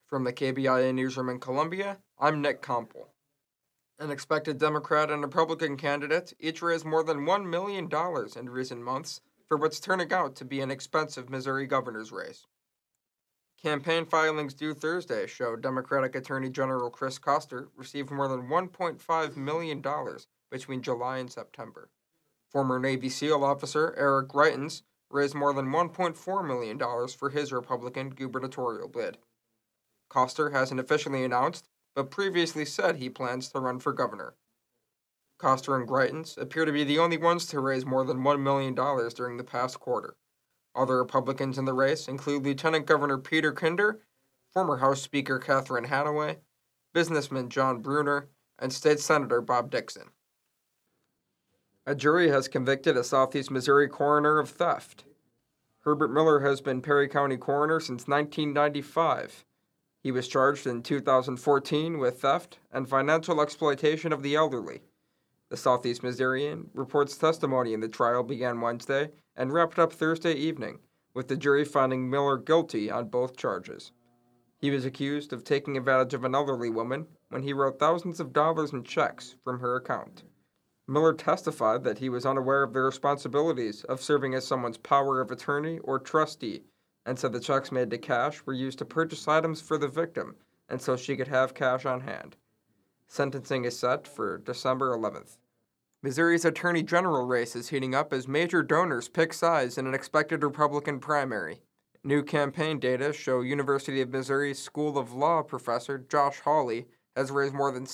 From the KBIA newsroom in Columbia, I'm Nick Kompel. An expected Democrat and Republican candidate each raised more than $1 million in recent months for what's turning out to be an expensive Missouri governor's race. Campaign filings due Thursday show Democratic Attorney General Chris Koster received more than $1.5 million between July and September. Former Navy SEAL officer Eric Greitens raised more than $1.4 million for his Republican gubernatorial bid. Koster hasn't officially announced, but previously said he plans to run for governor. Koster and Greitens appear to be the only ones to raise more than $1 million during the past quarter. Other Republicans in the race include Lieutenant Governor Peter Kinder, former House Speaker Catherine Hanaway, businessman John Brunner, and State Senator Bob Dixon. A jury has convicted a Southeast Missouri coroner of theft. Herbert Miller has been Perry County coroner since 1995. He was charged in 2014 with theft and financial exploitation of the elderly. The Southeast Missourian reports testimony in the trial began Wednesday and wrapped up Thursday evening, with the jury finding Miller guilty on both charges. He was accused of taking advantage of an elderly woman when he wrote thousands of dollars in checks from her account. Miller testified that he was unaware of the responsibilities of serving as someone's power of attorney or trustee, and said the checks made to cash were used to purchase items for the victim, and so she could have cash on hand. Sentencing is set for December 11th. Missouri's Attorney General race is heating up as major donors pick sides in an expected Republican primary. New campaign data show University of Missouri School of Law professor Josh Hawley has raised more than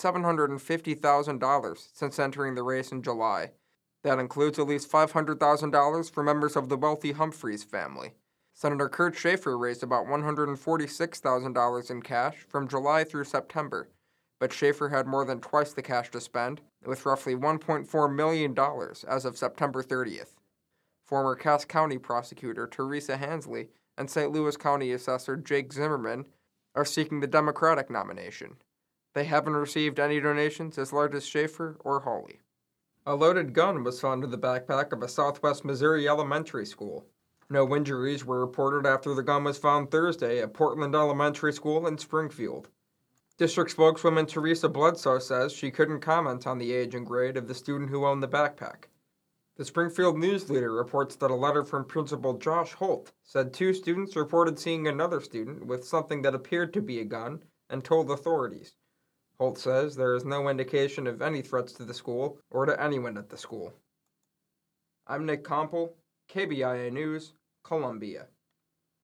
$750,000 since entering the race in July. That includes at least $500,000 for members of the wealthy Humphreys family. Senator Kurt Schaefer raised about $146,000 in cash from July through September, but Schaefer had more than twice the cash to spend, with roughly $1.4 million as of September 30th. Former Cass County prosecutor Teresa Hansley and St. Louis County Assessor Jake Zimmerman are seeking the Democratic nomination. They haven't received any donations as large as Schaefer or Hawley. A loaded gun was found in the backpack of a southwest Missouri elementary school. No injuries were reported after the gun was found Thursday at Portland Elementary School in Springfield. District spokeswoman Teresa Bledsoe says she couldn't comment on the age and grade of the student who owned the backpack. The Springfield News Leader reports that a letter from Principal Josh Holt said two students reported seeing another student with something that appeared to be a gun and told authorities. Holt says there is no indication of any threats to the school or to anyone at the school. I'm Nick Kompel, KBIA News, Columbia.